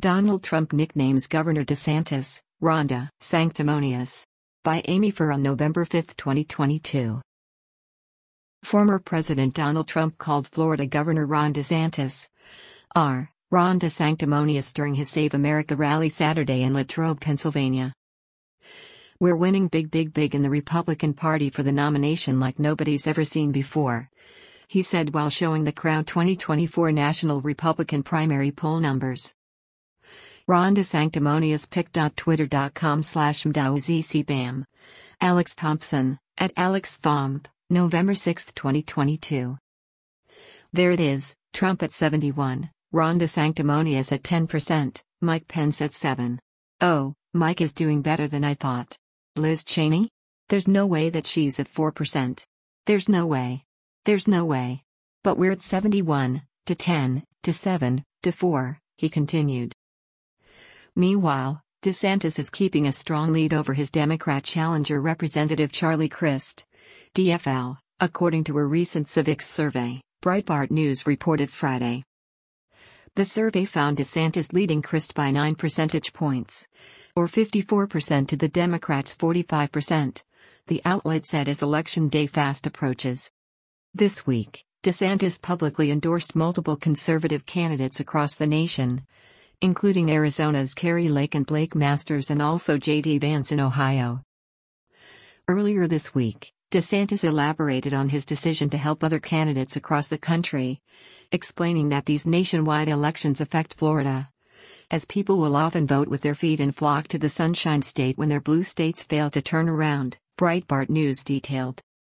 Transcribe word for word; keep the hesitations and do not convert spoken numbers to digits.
Donald Trump nicknames Governor DeSantis, Rhonda, sanctimonious. By Amy Fur on November fifth, twenty twenty-two. Former President Donald Trump called Florida Governor Ron DeSantis, R. Rhonda sanctimonious during his Save America rally Saturday in Latrobe, Pennsylvania. "We're winning big big big in the Republican Party for the nomination like nobody's ever seen before," he said while showing the crowd twenty twenty-four national Republican primary poll numbers. Rhonda sanctimonious pic.twitter.com slash mdowzcbam. Alex Thompson, at Alex Thomp, November sixth, twenty twenty-two. There it is, Trump at seventy-one, Rhonda sanctimonious at ten percent, Mike Pence at seven. Oh, Mike is doing better than I thought. Liz Cheney? There's no way that she's at four percent. There's no way. There's no way. But we're at seventy-one, to ten, to seven, to four, he continued. Meanwhile, DeSantis is keeping a strong lead over his Democrat challenger Representative Charlie Crist, D F L, according to a recent Civiqs survey, Breitbart News reported Friday. The survey found DeSantis leading Crist by nine percentage points, or fifty-four percent to the Democrats' forty-five percent, the outlet said as Election Day fast approaches. This week, DeSantis publicly endorsed multiple conservative candidates across the nation, including Arizona's Kari Lake and Blake Masters and also J D Vance in Ohio. Earlier this week, DeSantis elaborated on his decision to help other candidates across the country, explaining that these nationwide elections affect Florida, as people will often vote with their feet and flock to the Sunshine State when their blue states fail to turn around, Breitbart News detailed.